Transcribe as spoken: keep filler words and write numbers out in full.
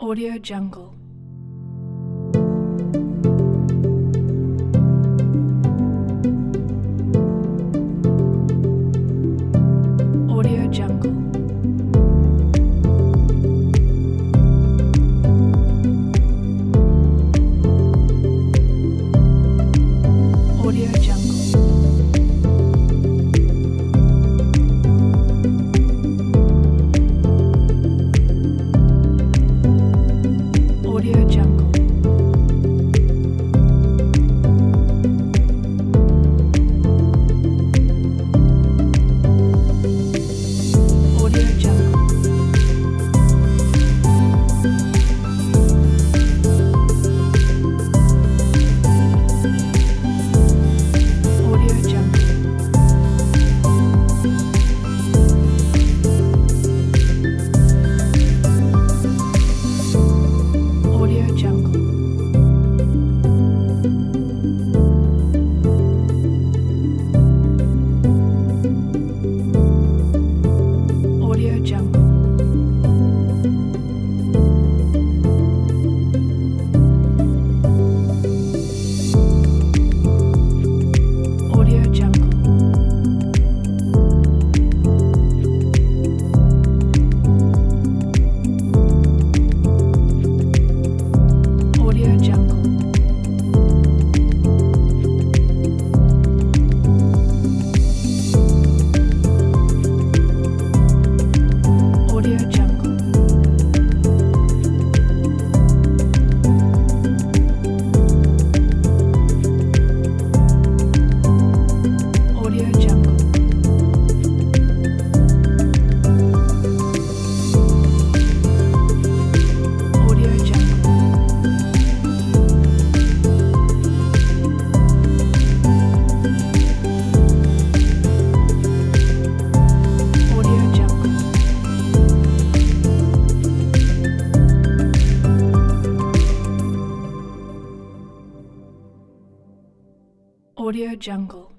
Audio Jungle. Audio Jungle. Audio Jungle. Audio Jungle. Audio Jungle. Audio Jungle. Audio Jungle. Audio Jungle. Audio Jungle. Audio Jungle. Audio Jungle. Audio Jungle. Audio Jungle. Audio Jungle. Audio Jungle.